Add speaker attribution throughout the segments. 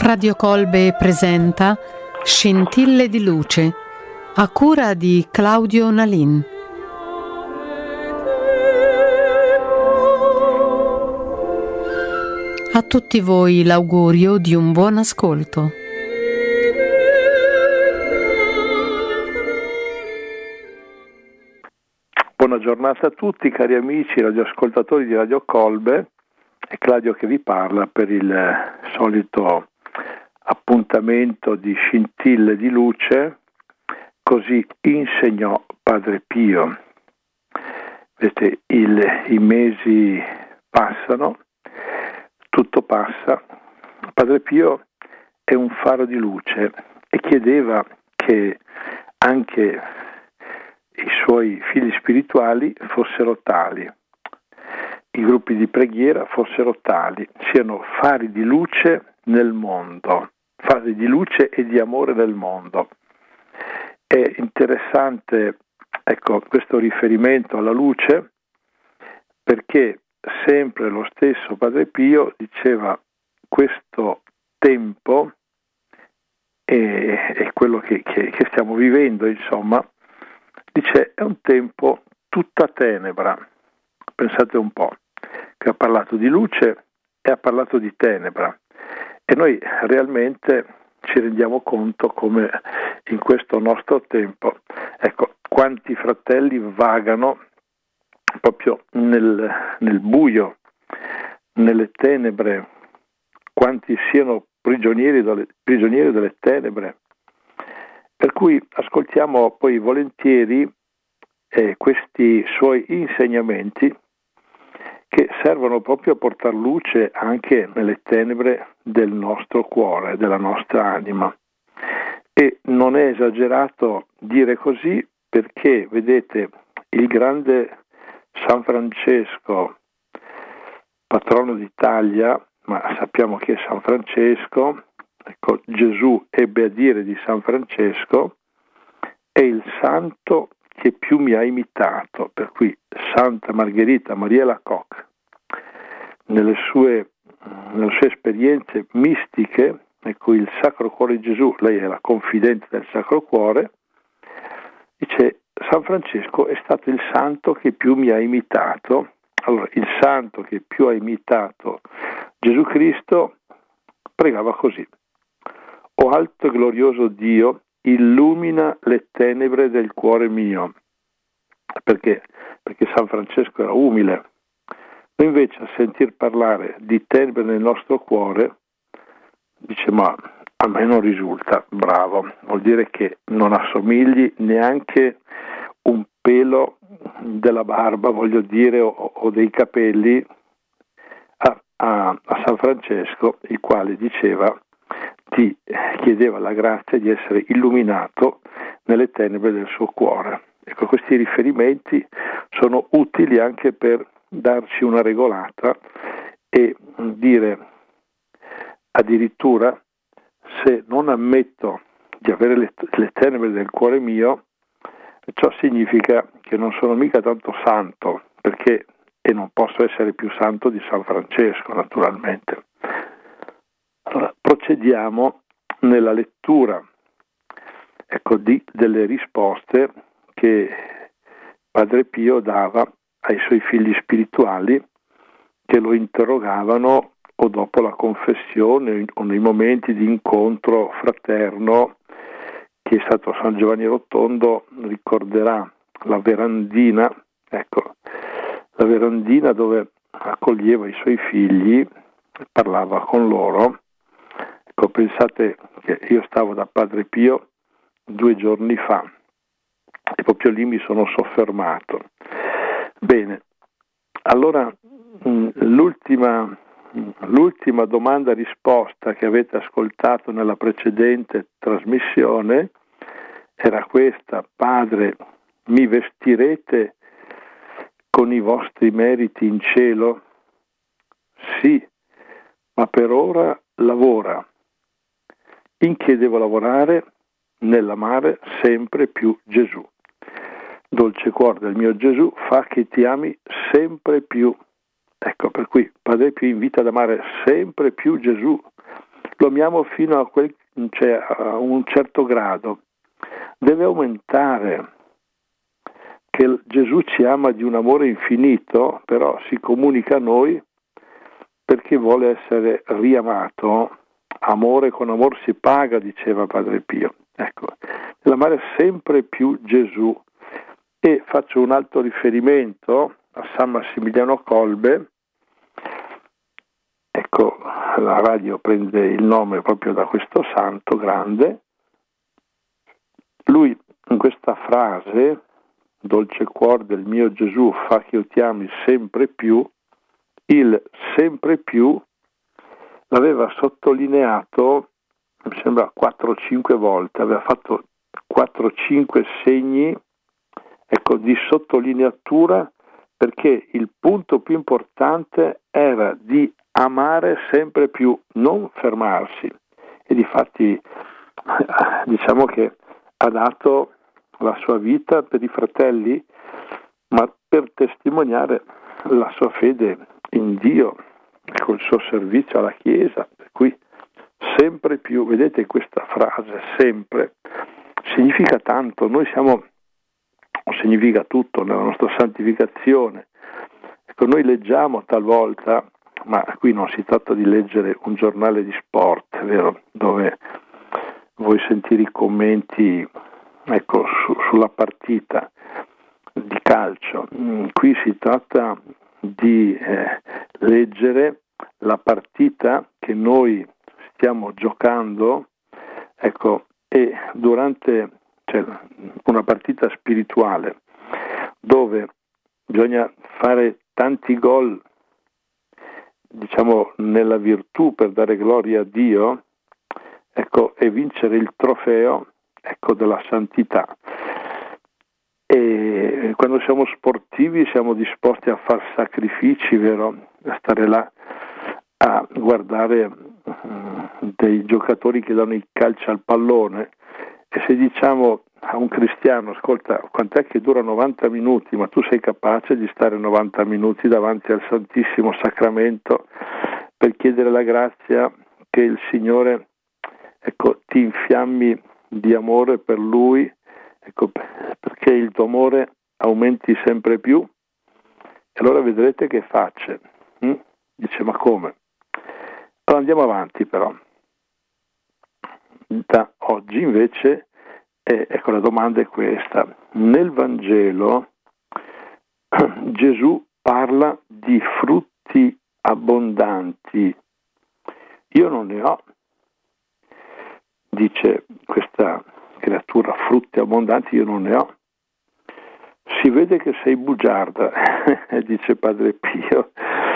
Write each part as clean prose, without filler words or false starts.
Speaker 1: Radio Colbe presenta Scintille di luce, a cura di Claudio Nalin. A tutti voi l'augurio di un buon ascolto.
Speaker 2: Buona giornata a tutti cari amici radioascoltatori di Radio Colbe. È Claudio che vi parla per il solito appuntamento di Scintille di luce, così insegnò Padre Pio. Vedete, i mesi passano, tutto passa. Padre Pio è un faro di luce e chiedeva che anche i suoi figli spirituali fossero tali, i gruppi di preghiera fossero tali, siano fari di luce nel mondo, fari di luce e di amore nel mondo. È interessante, ecco, questo riferimento alla luce, perché sempre lo stesso Padre Pio diceva questo tempo è quello che stiamo vivendo, insomma, dice è un tempo tutta tenebra. Pensate un po', che ha parlato di luce e ha parlato di tenebra, e noi realmente ci rendiamo conto come in questo nostro tempo, ecco, quanti fratelli vagano proprio nel buio, nelle tenebre, quanti siano prigionieri delle tenebre. Per cui ascoltiamo poi volentieri questi suoi insegnamenti che servono proprio a portare luce anche nelle tenebre del nostro cuore, della nostra anima. E non è esagerato dire così, perché, vedete, il grande San Francesco, patrono d'Italia, ma sappiamo che è San Francesco, ecco, Gesù ebbe a dire di San Francesco, è il santo che più mi ha imitato, per cui Santa Margherita Maria Alacoque, nelle sue esperienze mistiche, ecco, il Sacro Cuore di Gesù, lei è la confidente del Sacro Cuore, dice San Francesco è stato il santo che più mi ha imitato. Allora, il santo che più ha imitato Gesù Cristo pregava così: O alto e glorioso Dio, illumina le tenebre del cuore mio. Perché San Francesco era umile. Noi invece a sentir parlare di tenebre nel nostro cuore dice ma a me non risulta. Bravo, vuol dire che non assomigli neanche un pelo della barba, voglio dire, o dei capelli a San Francesco, il quale diceva ti chiedeva la grazia di essere illuminato nelle tenebre del suo cuore. Ecco, questi riferimenti sono utili anche per darci una regolata e dire addirittura se non ammetto di avere le tenebre del cuore mio, ciò significa che non sono mica tanto santo, perché e non posso essere più santo di San Francesco, naturalmente. Allora, procediamo nella lettura, ecco, delle risposte che Padre Pio dava ai suoi figli spirituali che lo interrogavano o dopo la confessione o nei momenti di incontro fraterno, che è stato San Giovanni Rotondo ricorderà la verandina, ecco, la verandina dove accoglieva i suoi figli, parlava con loro. Ecco, pensate che io stavo da Padre Pio 2 giorni fa e proprio lì mi sono soffermato. Bene, allora l'ultima domanda-risposta che avete ascoltato nella precedente trasmissione era questa: Padre, mi vestirete con i vostri meriti in cielo? Sì, ma per ora lavora. In che devo lavorare? Nell'amare sempre più Gesù. Dolce cuore del mio Gesù, fa che ti ami sempre più. Ecco, per cui Padre Pio invita ad amare sempre più Gesù, lo amiamo fino a un certo grado. Deve aumentare, che Gesù ci ama di un amore infinito, però si comunica a noi perché vuole essere riamato. Amore con amor si paga, diceva Padre Pio. Ecco, l'amare sempre più Gesù. E faccio un altro riferimento a San Massimiliano Kolbe. Ecco, la radio prende il nome proprio da questo santo grande. Lui in questa frase, dolce cuor del mio Gesù, fa che io ti ami sempre più, il sempre più l'aveva sottolineato, mi sembra 4-5 volte, aveva fatto 4-5 segni, ecco, di sottolineatura, perché il punto più importante era di amare sempre più, non fermarsi. E difatti diciamo che ha dato la sua vita per i fratelli, ma per testimoniare la sua fede in Dio, col suo servizio alla Chiesa. Per cui sempre più, vedete questa frase, sempre, significa tanto. Noi significa tutto nella nostra santificazione. Ecco, noi leggiamo talvolta, ma qui non si tratta di leggere un giornale di sport, vero? Dove vuoi sentire i commenti, ecco, sulla partita di calcio. Qui si tratta di leggere la partita che noi stiamo giocando, ecco, e durante una partita spirituale dove bisogna fare tanti gol, diciamo, nella virtù per dare gloria a Dio, ecco, e vincere il trofeo, ecco, della santità. E quando siamo sportivi siamo disposti a far sacrifici, vero? A stare là a guardare dei giocatori che danno il calcio al pallone, e se diciamo a un cristiano, ascolta, quant'è che dura 90 minuti, ma tu sei capace di stare 90 minuti davanti al Santissimo Sacramento per chiedere la grazia che il Signore, ecco, ti infiammi di amore per Lui, ecco, perché il tuo amore aumenti sempre più? E allora vedrete che facce. Dice, ma come? Allora andiamo avanti però. Da oggi invece, ecco, la domanda è questa. Nel Vangelo Gesù parla di frutti abbondanti. Io non ne ho, dice questa creatura, frutti abbondanti io non ne ho. Si vede che sei bugiarda, dice Padre Pio.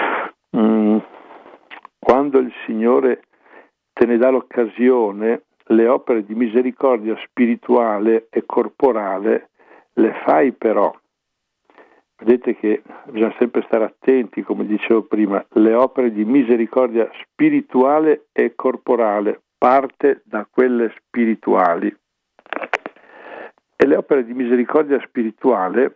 Speaker 2: Quando il Signore te ne dà l'occasione, le opere di misericordia spirituale e corporale le fai però. Vedete che bisogna sempre stare attenti, come dicevo prima, le opere di misericordia spirituale e corporale, parte da quelle spirituali. E le opere di misericordia spirituale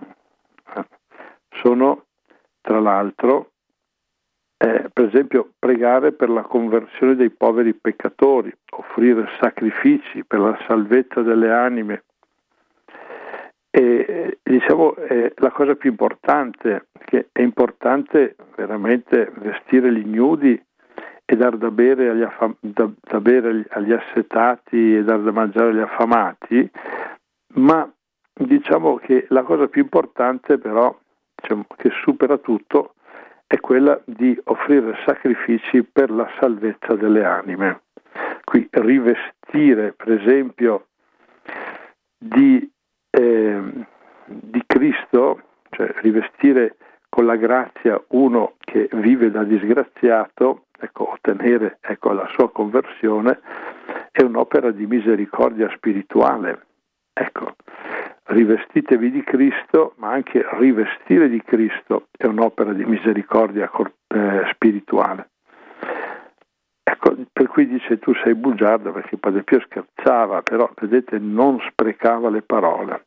Speaker 2: sono, tra l'altro, per esempio, pregare per la conversione dei poveri peccatori, offrire sacrifici per la salvezza delle anime. E diciamo la cosa più importante, che è importante veramente vestire gli ignudi e dar da bere agli assetati e dar da mangiare agli affamati, ma diciamo che la cosa più importante però, diciamo, che supera tutto, è quella di offrire sacrifici per la salvezza delle anime. Qui rivestire, per esempio, di Cristo, cioè rivestire con la grazia uno che vive da disgraziato, ecco, ottenere, ecco, la sua conversione, è un'opera di misericordia spirituale. Ecco, rivestitevi di Cristo, ma anche rivestire di Cristo è un'opera di misericordia spirituale. Ecco, per cui dice tu sei bugiardo, perché Padre Pio scherzava, però vedete non sprecava le parole.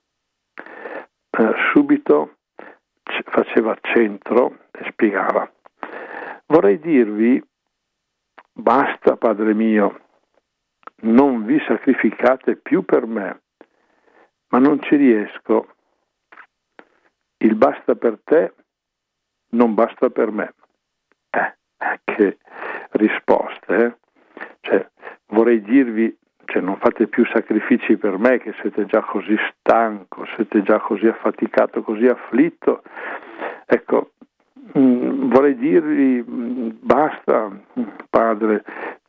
Speaker 2: Subito faceva centro e spiegava. Vorrei dirvi basta, Padre mio, non vi sacrificate più per me, ma non ci riesco. Il basta per te non basta per me. Che risposte, Cioè, vorrei dirvi, non fate più sacrifici per me, che siete già così stanco, siete già così affaticato, così afflitto. Ecco, vorrei dirvi, basta, Padre,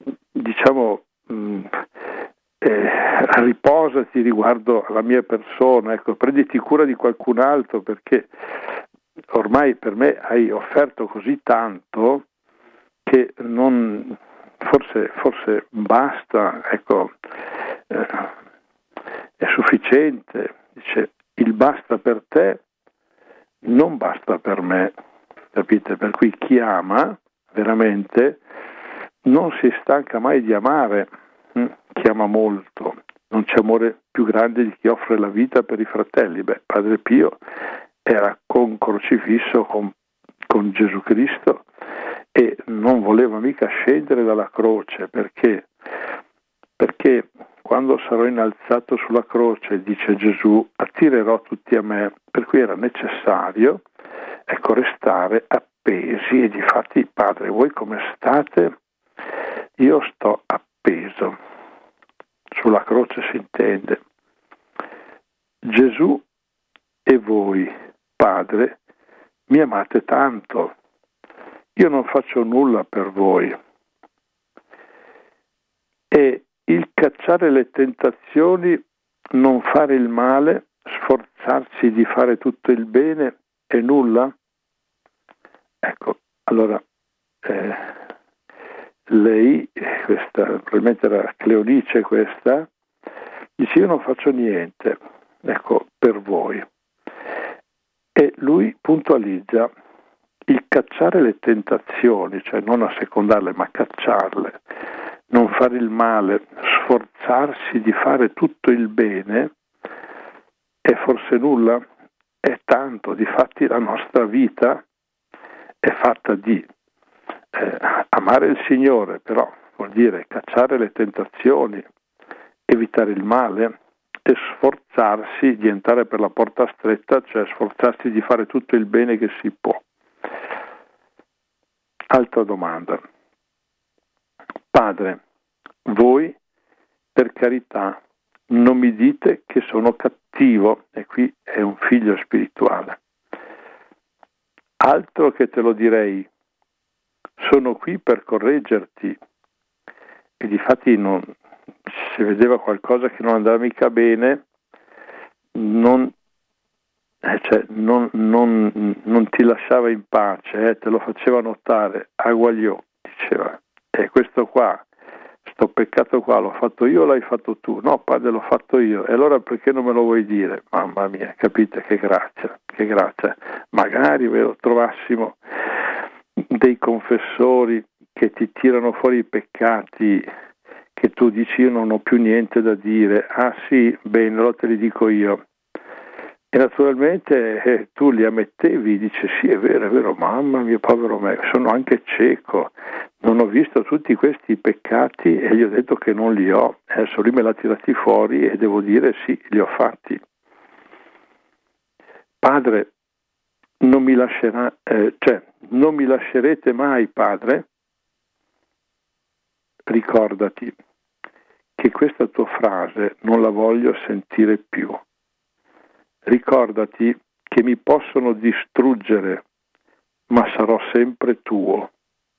Speaker 2: riposati riguardo alla mia persona, ecco, prenditi cura di qualcun altro, perché ormai per me hai offerto così tanto che forse basta, ecco, è sufficiente. Dice, il basta per te non basta per me, capite? Per cui chi ama veramente non si stanca mai di amare, chi ama molto. Non c'è amore più grande di chi offre la vita per i fratelli. Padre Pio era crocifisso con Gesù Cristo e non voleva mica scendere dalla croce, perché quando sarò innalzato sulla croce, dice Gesù, attirerò tutti a me, per cui era necessario, ecco, restare appesi. E difatti, Padre, voi come state? Io sto appeso. Sulla croce si intende. Gesù e voi, Padre, mi amate tanto. Io non faccio nulla per voi. E il cacciare le tentazioni, non fare il male, sforzarsi di fare tutto il bene è nulla? Ecco, allora lei, questa probabilmente era Cleonice, questa dice: io non faccio niente, ecco, per voi. E lui puntualizza il cacciare le tentazioni, cioè non assecondarle ma cacciarle, non fare il male, sforzarsi di fare tutto il bene, è forse nulla? È tanto. Difatti la nostra vita è fatta di amare il Signore, però vuol dire cacciare le tentazioni, evitare il male e sforzarsi di entrare per la porta stretta, cioè sforzarsi di fare tutto il bene che si può. Altra domanda. Padre, voi per carità non mi dite che sono cattivo, e qui è un figlio spirituale. Altro che te lo direi, sono qui per correggerti. E difatti se vedeva qualcosa che non andava mica bene, non ti lasciava in pace, te lo faceva notare, aguagliò, diceva, questo qua, sto peccato qua, l'ho fatto io o l'hai fatto tu? No, Padre, l'ho fatto io. E allora perché non me lo vuoi dire? Mamma mia, capite che grazia, che grazia. Magari trovassimo dei confessori che ti tirano fuori i peccati, che tu dici io non ho più niente da dire. Ah sì, bene, allora te li dico io. E naturalmente tu li ammettevi, dici sì, è vero, mamma mia, povero me, sono anche cieco, non ho visto tutti questi peccati e gli ho detto che non li ho. Adesso lui me l'ha tirati fuori e devo dire sì, li ho fatti. Padre, non mi lascerete mai, Padre? Ricordati che questa tua frase non la voglio sentire più. Ricordati che mi possono distruggere, ma sarò sempre tuo.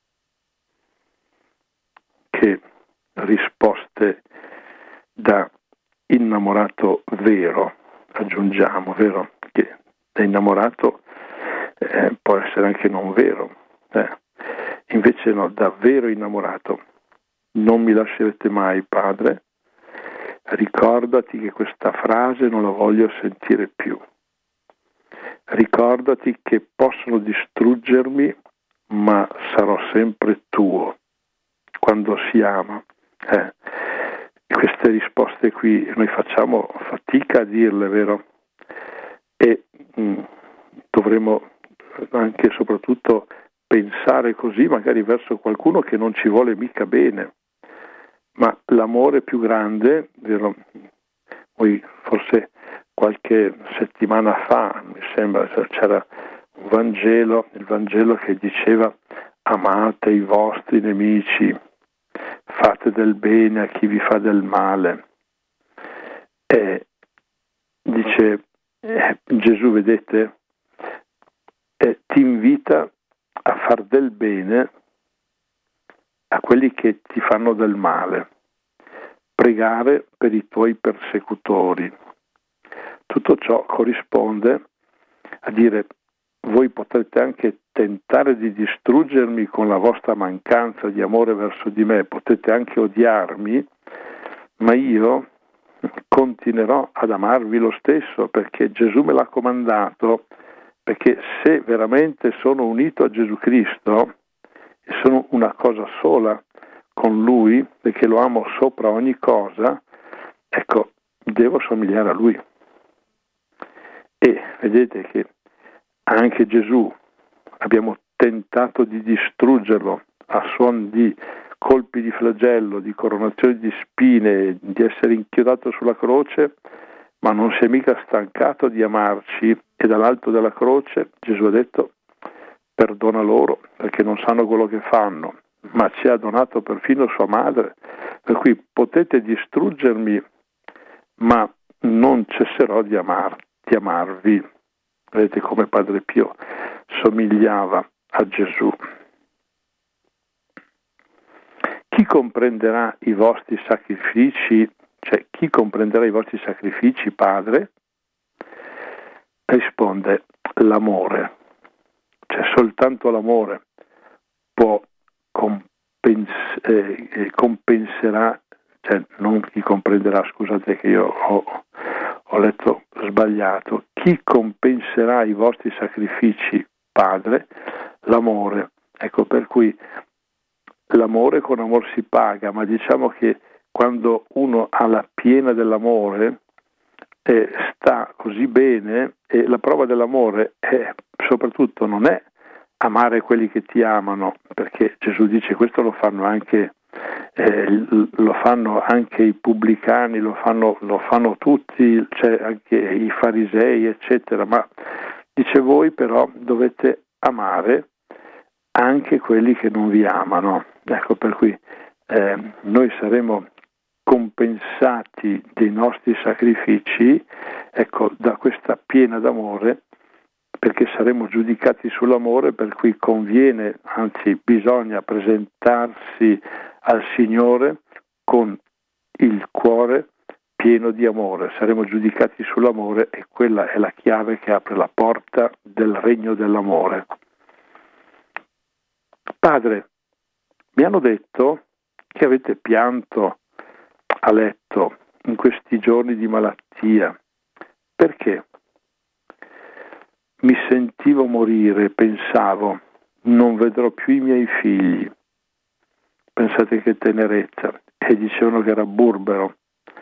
Speaker 2: Che risposte da innamorato vero, aggiungiamo, vero? Che da innamorato può essere anche non vero. Invece no, da vero innamorato. Non mi lascerete mai, Padre. Ricordati che questa frase non la voglio sentire più. Ricordati che possono distruggermi, ma sarò sempre tuo. Quando si ama. Queste risposte qui noi facciamo fatica a dirle, vero? E dovremo anche e soprattutto pensare così magari verso qualcuno che non ci vuole mica bene, ma l'amore più grande, vero? Voi forse qualche settimana fa, mi sembra, c'era un Vangelo, il Vangelo che diceva: amate i vostri nemici, fate del bene a chi vi fa del male. E dice Gesù, vedete, ti invita a far del bene a quelli che ti fanno del male, pregare per i tuoi persecutori. Tutto ciò corrisponde a dire: voi potrete anche tentare di distruggermi con la vostra mancanza di amore verso di me, potete anche odiarmi, ma io continuerò ad amarvi lo stesso, perché Gesù me l'ha comandato, perché se veramente sono unito a Gesù Cristo e sono una cosa sola con Lui, perché lo amo sopra ogni cosa, ecco, devo somigliare a Lui. E vedete che anche Gesù abbiamo tentato di distruggerlo a suon di colpi di flagello, di coronazioni di spine, di essere inchiodato sulla croce, ma non si è mica stancato di amarci, e dall'alto della croce Gesù ha detto: perdona loro perché non sanno quello che fanno, ma ci ha donato perfino sua madre, per cui potete distruggermi, ma non cesserò di amarvi. Vedete come Padre Pio somigliava a Gesù. Chi comprenderà i vostri sacrifici, cioè chi comprenderà i vostri sacrifici, Padre? Risponde: l'amore. Cioè soltanto l'amore può compenserà, cioè non chi comprenderà, scusate che io ho letto sbagliato, chi compenserà i vostri sacrifici, Padre? L'amore. Ecco, per cui l'amore con amor si paga, ma diciamo che quando uno ha la piena dell'amore sta così bene, e la prova dell'amore soprattutto non è amare quelli che ti amano, perché Gesù dice questo lo fanno anche i pubblicani, lo fanno tutti, cioè anche i farisei, eccetera, ma dice voi però dovete amare anche quelli che non vi amano. Ecco, per cui noi saremo compensati dei nostri sacrifici, ecco, da questa piena d'amore, perché saremo giudicati sull'amore, per cui conviene, anzi bisogna presentarsi al Signore con il cuore pieno di amore. Saremo giudicati sull'amore, e quella è la chiave che apre la porta del regno dell'amore. Padre, mi hanno detto che avete pianto a letto in questi giorni di malattia. Perché? Mi sentivo morire, pensavo, non vedrò più i miei figli. Pensate che tenerezza. E dicevano che era burbero.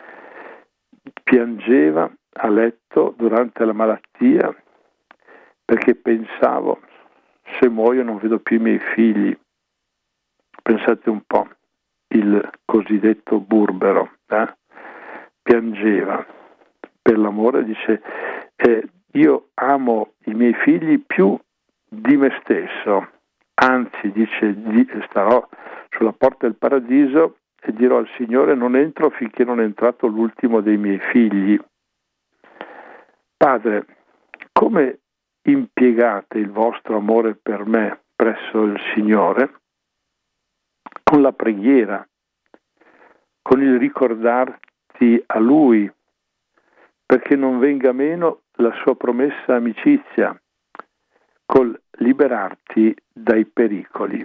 Speaker 2: Piangeva a letto durante la malattia perché pensavo: se muoio non vedo più i miei figli. Pensate un po', il cosiddetto burbero, piangeva per l'amore, dice: io amo i miei figli più di me stesso, anzi, dice, starò sulla porta del paradiso e dirò al Signore: non entro finché non è entrato l'ultimo dei miei figli. Padre, come impiegate il vostro amore per me presso il Signore? Con la preghiera, con il ricordarti a Lui, perché non venga meno la sua promessa amicizia, col liberarti dai pericoli.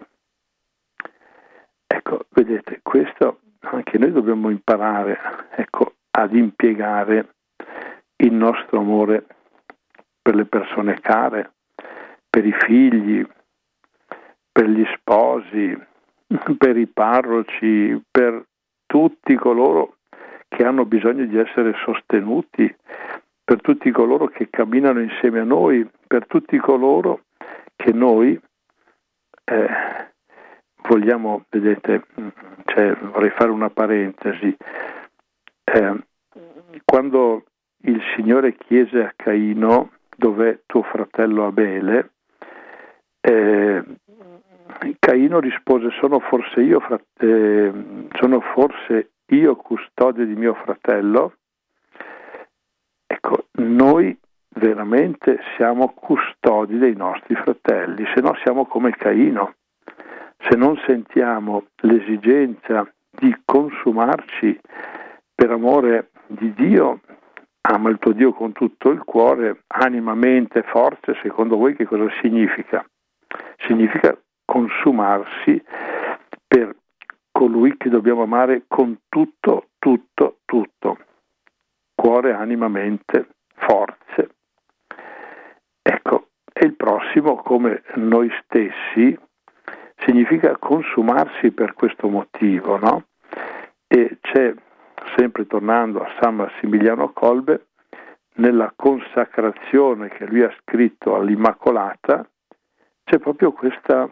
Speaker 2: Ecco, vedete, questo anche noi dobbiamo imparare, ecco, ad impiegare il nostro amore per le persone care, per i figli, per gli sposi, per i parroci, per tutti coloro che hanno bisogno di essere sostenuti, per tutti coloro che camminano insieme a noi, per tutti coloro che noi vogliamo, vedete, vorrei fare una parentesi. Quando il Signore chiese a Caino: dov'è tuo fratello Abele? Caino rispose: sono forse io custode di mio fratello? Ecco, noi veramente siamo custodi dei nostri fratelli, se no siamo come Caino. Se non sentiamo l'esigenza di consumarci per amore di Dio, ama il tuo Dio con tutto il cuore, anima, mente, forze. Secondo voi che cosa significa? Significa consumarsi per colui che dobbiamo amare con tutto, tutto, tutto. Cuore, anima, mente, forze. Ecco, e il prossimo come noi stessi significa consumarsi per questo motivo, no? E c'è, sempre tornando a San Massimiliano Kolbe, nella consacrazione che lui ha scritto all'Immacolata, c'è proprio questa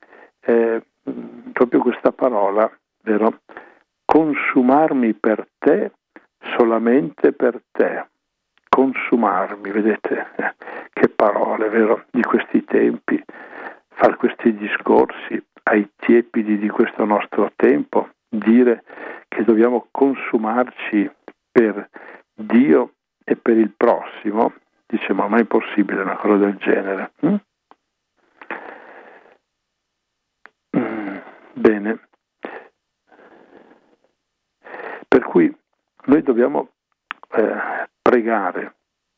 Speaker 2: parola, vero? Consumarmi per te, solamente per te. Consumarmi, vedete? Che parole, vero? Di questi tempi. Far questi discorsi ai tiepidi di questo nostro tempo, dire che dobbiamo consumarci per Dio e per il prossimo, dice: ma non è possibile una cosa del genere? Bene, per cui noi dobbiamo pregare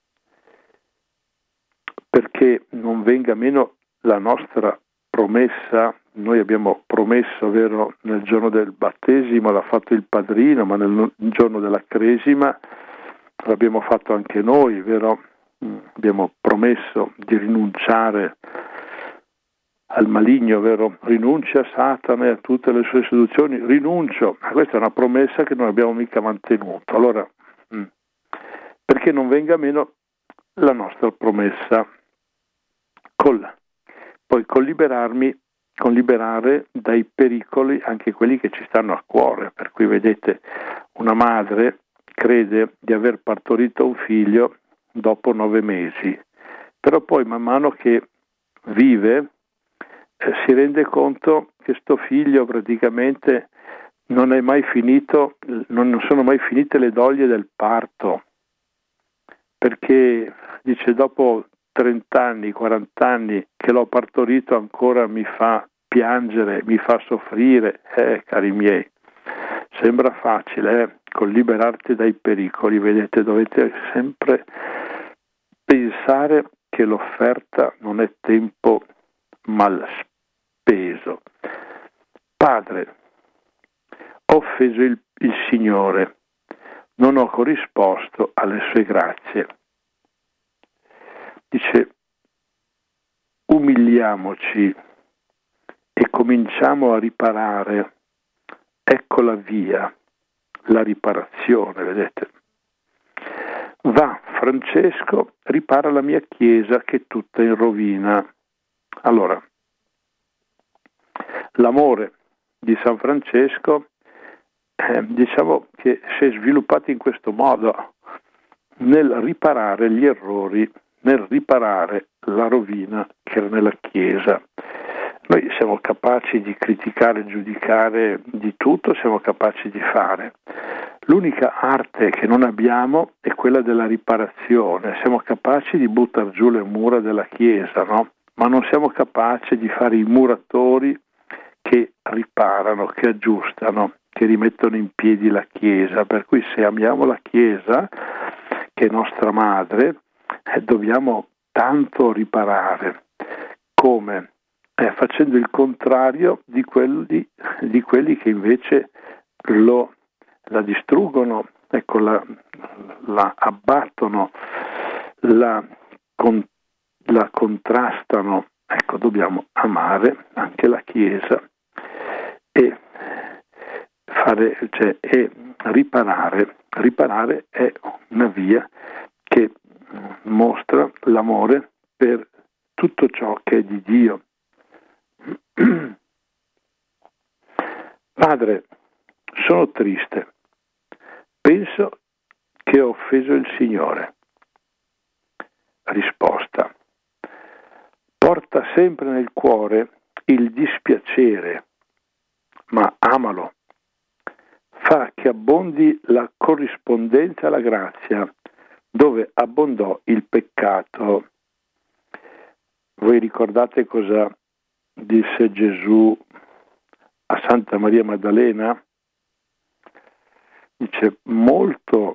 Speaker 2: perché non venga meno la nostra promessa. Noi abbiamo promesso, vero, nel giorno del battesimo l'ha fatto il padrino, ma nel giorno della cresima l'abbiamo fatto anche noi, vero? Abbiamo promesso di rinunciare al maligno, vero? Rinuncia a Satana e a tutte le sue seduzioni. Rinuncio. Questa è una promessa che non abbiamo mica mantenuto. Allora, perché non venga meno la nostra promessa? Poi con liberare dai pericoli anche quelli che ci stanno a cuore. Per cui vedete, una madre crede di aver partorito un figlio dopo 9 mesi, però poi man mano che vive si rende conto che sto figlio praticamente non è mai finito, non sono mai finite le doglie del parto, perché dice: dopo 30 anni, 40 anni che l'ho partorito ancora mi fa piangere, mi fa soffrire. Cari miei, sembra facile, con liberarti dai pericoli. Vedete, dovete sempre pensare che l'offerta non è tempo mal speso. Padre, ho offeso il Signore, non ho corrisposto alle sue grazie. Dice: umiliamoci e cominciamo a riparare. Ecco la via, la riparazione, vedete. Va, Francesco, ripara la mia chiesa che è tutta in rovina. Allora, l'amore di San Francesco diciamo che si è sviluppato in questo modo, nel riparare gli errori, nel riparare la rovina che era nella Chiesa. Noi siamo capaci di criticare, giudicare di tutto, siamo capaci di fare. L'unica arte che non abbiamo è quella della riparazione. Siamo capaci di buttare giù le mura della Chiesa, no? Ma non siamo capaci di fare i muratori che riparano, che aggiustano, che rimettono in piedi la Chiesa. Per cui se amiamo la Chiesa, che è nostra madre, dobbiamo tanto riparare. Come? Facendo il contrario di quelli che invece la distruggono, ecco, la abbattono, la contrastano. Ecco, dobbiamo amare anche la Chiesa e riparare. Riparare è una via che mostra l'amore per tutto ciò che è di Dio. Padre, sono triste, penso che ho offeso il Signore. Risposta: porta sempre nel cuore il dispiacere, ma amalo. Fa che abbondi la corrispondenza alla grazia, dove abbondò il peccato. Voi ricordate cosa disse Gesù a Santa Maria Maddalena? Dice molto,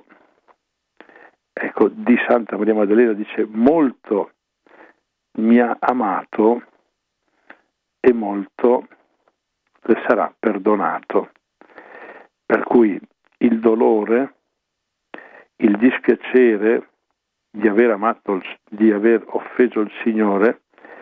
Speaker 2: di Santa Maria Maddalena dice: molto mi ha amato e molto le sarà perdonato. Per cui il dolore, il dispiacere di aver offeso il Signore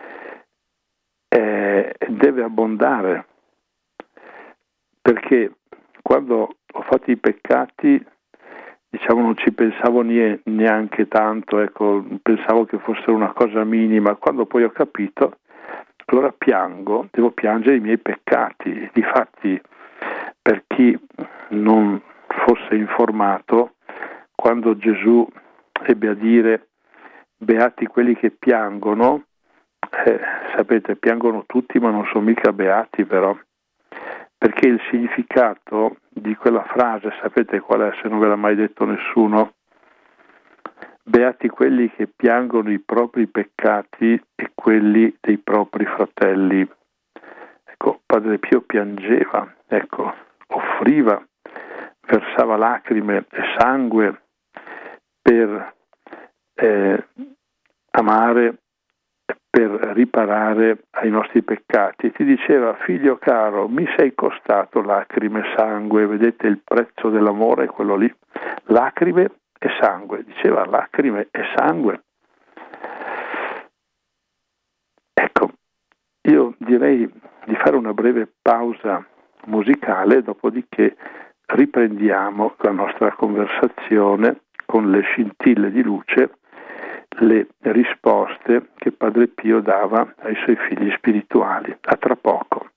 Speaker 2: deve abbondare, perché quando ho fatto i peccati, non ci pensavo neanche tanto, pensavo che fosse una cosa minima. Quando poi ho capito, allora devo piangere i miei peccati. Difatti, per chi non fosse informato, quando Gesù ebbe a dire beati quelli che piangono, sapete, piangono tutti ma non sono mica beati, però, perché il significato di quella frase, sapete qual è, se non ve l'ha mai detto nessuno? Beati quelli che piangono i propri peccati e quelli dei propri fratelli. Padre Pio piangeva, offriva, versava lacrime e sangue per amare, per riparare ai nostri peccati. Ti diceva: figlio caro, mi sei costato lacrime e sangue. Vedete il prezzo dell'amore, quello lì, lacrime e sangue. Diceva lacrime e sangue. Io direi di fare una breve pausa musicale, dopodiché riprendiamo la nostra conversazione con le scintille di luce, le risposte che Padre Pio dava ai suoi figli spirituali. A tra poco.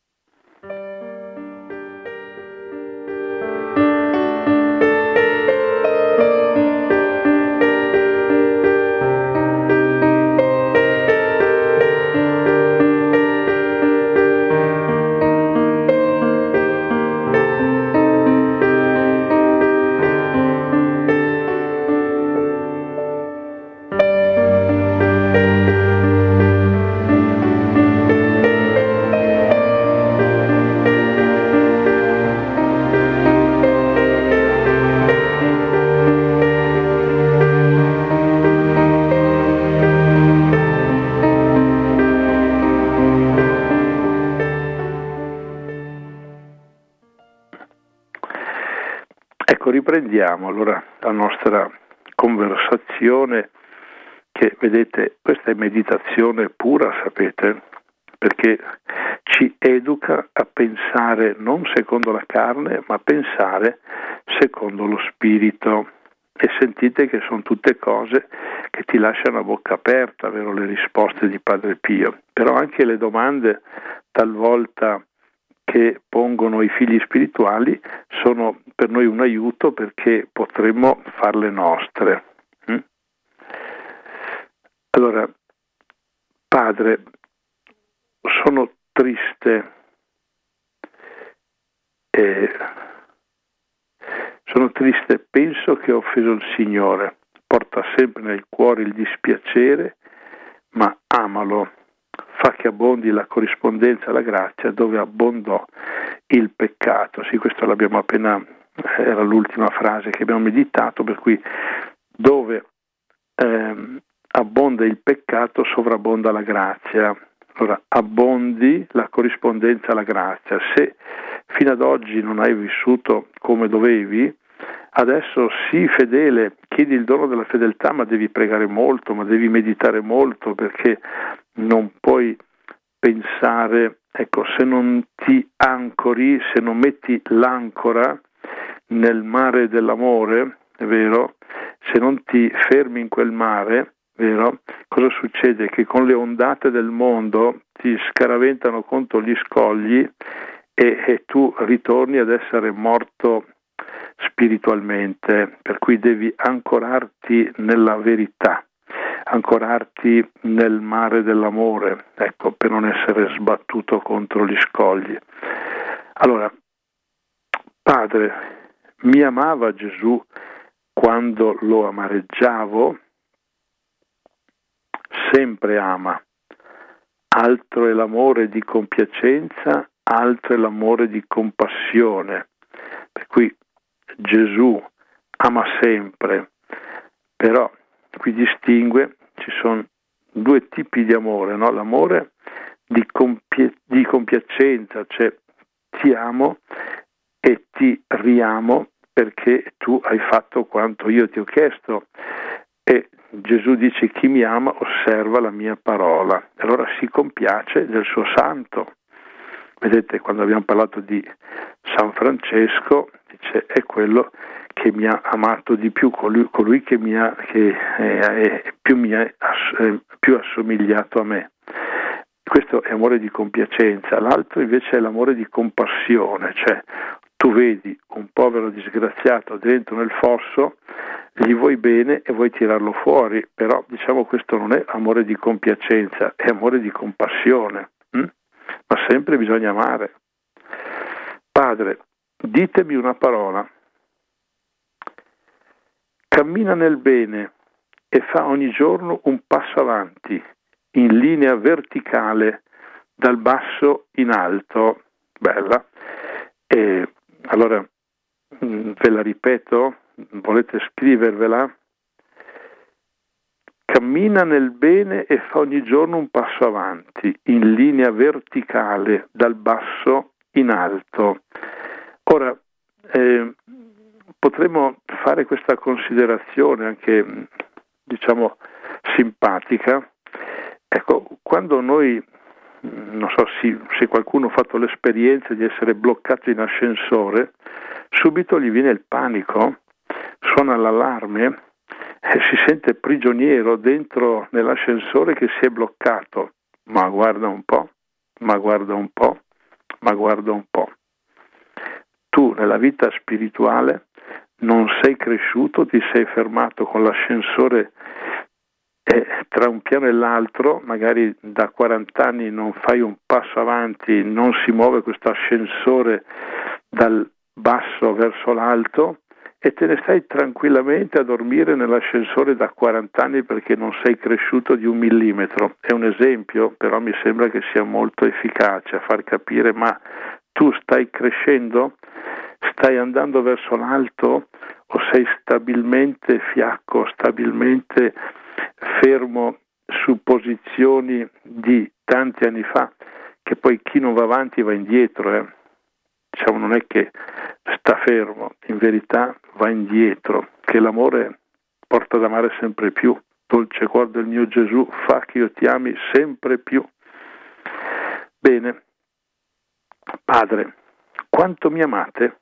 Speaker 2: Riprendiamo allora la nostra conversazione, che vedete, questa è meditazione pura, sapete, perché ci educa a pensare non secondo la carne, ma pensare secondo lo spirito. E sentite che sono tutte cose che ti lasciano a bocca aperta, vero, le risposte di Padre Pio, però anche le domande talvolta che pongono i figli spirituali sono per noi un aiuto, perché potremmo farle nostre. Allora, Padre, sono triste, penso che ho offeso il Signore. Porta sempre nel cuore il dispiacere, ma amalo. Fa che abbondi la corrispondenza alla grazia, dove abbondò il peccato. Sì, questo l'abbiamo appena, era l'ultima frase che abbiamo meditato, per cui dove abbonda il peccato sovrabbonda la grazia. Allora, abbondi la corrispondenza alla grazia. Se fino ad oggi non hai vissuto come dovevi, adesso sii fedele, chiedi il dono della fedeltà, ma devi pregare molto, ma devi meditare molto, perché non puoi pensare, se non ti ancori, se non metti l'ancora nel mare dell'amore, è vero, se non ti fermi in quel mare, vero? Cosa succede? Che con le ondate del mondo ti scaraventano contro gli scogli e tu ritorni ad essere morto spiritualmente, per cui devi ancorarti nella verità, ancorarti nel mare dell'amore, ecco, per non essere sbattuto contro gli scogli. Allora, Padre, mi amava Gesù quando lo amareggiavo? Sempre ama. Altro è l'amore di compiacenza, altro è l'amore di compassione. Per cui Gesù ama sempre, però qui distingue, ci sono due tipi di amore, no? L'amore di compiacenza, cioè ti amo e ti riamo perché tu hai fatto quanto io ti ho chiesto, e Gesù dice: chi mi ama osserva la mia parola. Allora si compiace del suo santo. Vedete, quando abbiamo parlato di San Francesco, dice: è quello che mi ha amato di più, colui che è più assomigliato a me. Questo è amore di compiacenza. L'altro invece è l'amore di compassione, cioè tu vedi un povero disgraziato dentro nel fosso, gli vuoi bene e vuoi tirarlo fuori, però diciamo questo non è amore di compiacenza, è amore di compassione. Ma sempre bisogna amare. Padre, ditemi una parola. Cammina nel bene e fa ogni giorno un passo avanti, in linea verticale, dal basso in alto. Bella. E allora ve la ripeto, volete scrivervela? Cammina nel bene e fa ogni giorno un passo avanti, in linea verticale, dal basso in alto. Ora, potremmo fare questa considerazione anche, diciamo, simpatica. Ecco, quando noi, non so se qualcuno ha fatto l'esperienza di essere bloccato in ascensore, subito gli viene il panico, suona l'allarme, si sente prigioniero dentro nell'ascensore che si è bloccato. Ma guarda un po', ma guarda un po', ma guarda un po'. Tu nella vita spirituale non sei cresciuto, ti sei fermato con l'ascensore tra un piano e l'altro, magari da 40 anni non fai un passo avanti, non si muove questo ascensore dal basso verso l'alto, e te ne stai tranquillamente a dormire nell'ascensore da 40 anni perché non sei cresciuto di 1 millimetro. È un esempio, però mi sembra che sia molto efficace a far capire: ma tu stai crescendo? Stai andando verso l'alto o sei stabilmente fiacco, stabilmente fermo su posizioni di tanti anni fa, che poi chi non va avanti va indietro, Diciamo, non è che sta fermo, in verità va indietro, che l'amore porta ad amare sempre più. Dolce cuore del mio Gesù, fa che io ti ami sempre più. Bene, Padre, quanto mi amate?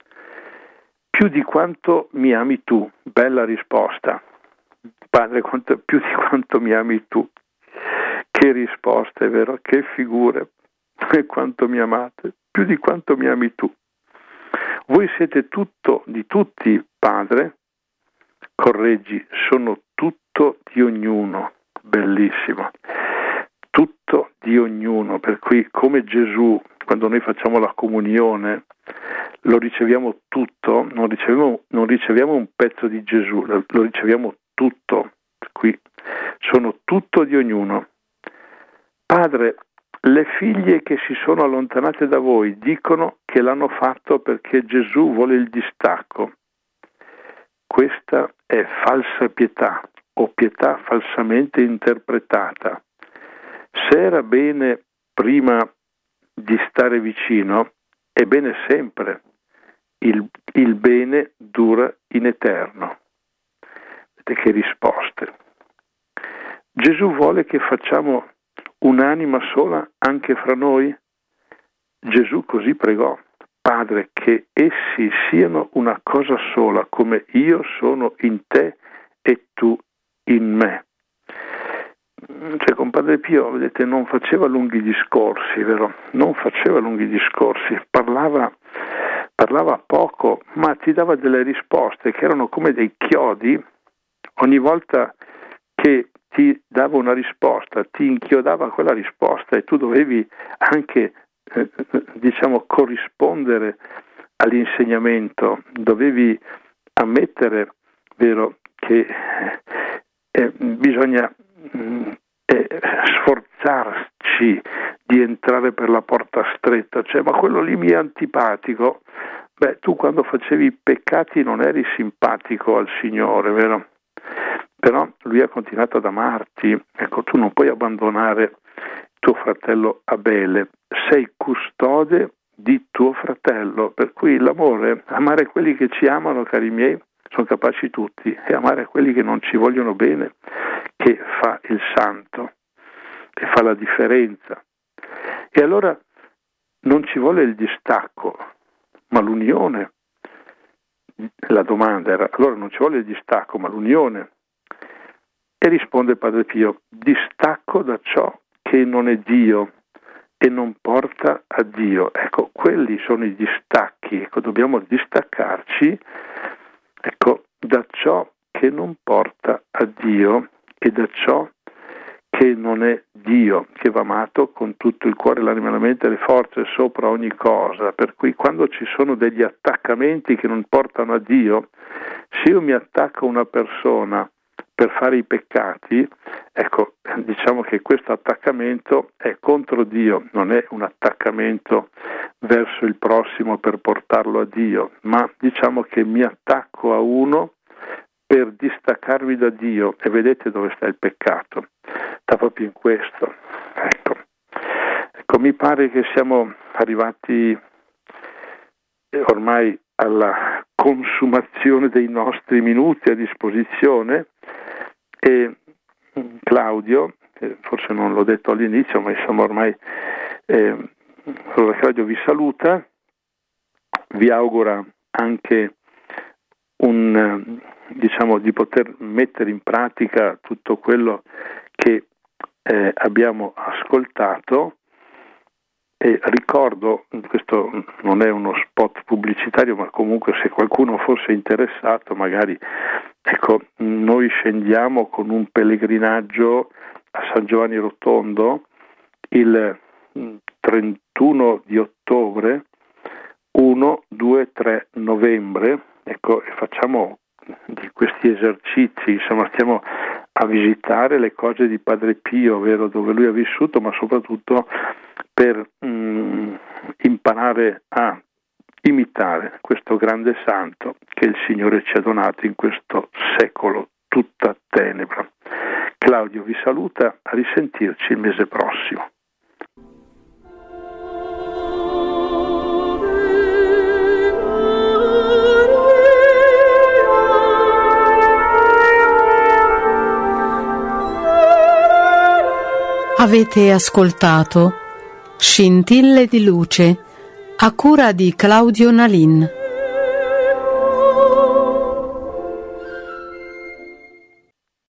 Speaker 2: Più di quanto mi ami tu. Bella risposta. Padre, più di quanto mi ami tu. Che risposta, è vero? Che figure. E quanto mi amate, più di quanto mi ami tu. Voi siete tutto di tutti, Padre. Correggi, sono tutto di ognuno. Bellissimo. Tutto di ognuno, per cui come Gesù, quando noi facciamo la comunione, lo riceviamo tutto, non riceviamo un pezzo di Gesù, lo riceviamo tutto, per cui sono tutto di ognuno. Padre, le figlie che si sono allontanate da voi dicono che l'hanno fatto perché Gesù vuole il distacco. Questa è falsa pietà o pietà falsamente interpretata. Se era bene prima di stare vicino, è bene sempre. Il bene dura in eterno. Vedete che risposte. Gesù vuole che facciamo un'anima sola anche fra noi? Gesù così pregò: Padre, che essi siano una cosa sola, come io sono in te e tu in me. cioè con Padre Pio, vedete, non faceva lunghi discorsi, vero? Non faceva lunghi discorsi, parlava poco, ma ti dava delle risposte che erano come dei chiodi. Ogni volta che ti dava una risposta, ti inchiodava a quella risposta e tu dovevi anche, corrispondere all'insegnamento, dovevi ammettere, vero, che bisogna sforzarci di entrare per la porta stretta, cioè, ma quello lì mi è antipatico. Beh, tu quando facevi i peccati non eri simpatico al Signore, vero? Però Lui ha continuato ad amarti. Ecco, tu non puoi abbandonare tuo fratello Abele, sei custode di tuo fratello, per cui l'amore, amare quelli che ci amano, cari miei, sono capaci tutti, e amare quelli che non ci vogliono bene, che fa il santo, che fa la differenza. E allora non ci vuole il distacco, ma l'unione. La domanda era, allora non ci vuole il distacco, ma l'unione. E risponde Padre Pio, distacco da ciò che non è Dio e non porta a Dio. Ecco, quelli sono i distacchi. Ecco, dobbiamo distaccarci, ecco, da ciò che non porta a Dio e da ciò che non è Dio, che va amato con tutto il cuore, l'anima, la mente e le forze sopra ogni cosa. Per cui quando ci sono degli attaccamenti che non portano a Dio, se io mi attacco a una persona per fare i peccati, ecco, diciamo che questo attaccamento è contro Dio, non è un attaccamento verso il prossimo per portarlo a Dio, ma diciamo che mi attacco a uno per distaccarmi da Dio. E vedete dove sta il peccato? Sta proprio in questo. Ecco, mi pare che siamo arrivati ormai alla consumazione dei nostri minuti a disposizione, e Claudio, forse non l'ho detto all'inizio, ma insomma ormai allora Claudio vi saluta, vi augura anche di poter mettere in pratica tutto quello che abbiamo ascoltato. E ricordo, questo non è uno spot pubblicitario, ma comunque se qualcuno fosse interessato, magari, ecco, noi scendiamo con un pellegrinaggio a San Giovanni Rotondo il 31 di ottobre, 1, 2, 3 novembre, ecco, e facciamo di questi esercizi, insomma, stiamo a visitare le cose di Padre Pio, vero, dove lui ha vissuto, ma soprattutto per imparare a imitare questo grande santo che il Signore ci ha donato in questo secolo tutta tenebra. Claudio vi saluta, a risentirci il mese prossimo.
Speaker 1: Avete ascoltato Scintille di luce a cura di Claudio Nalin.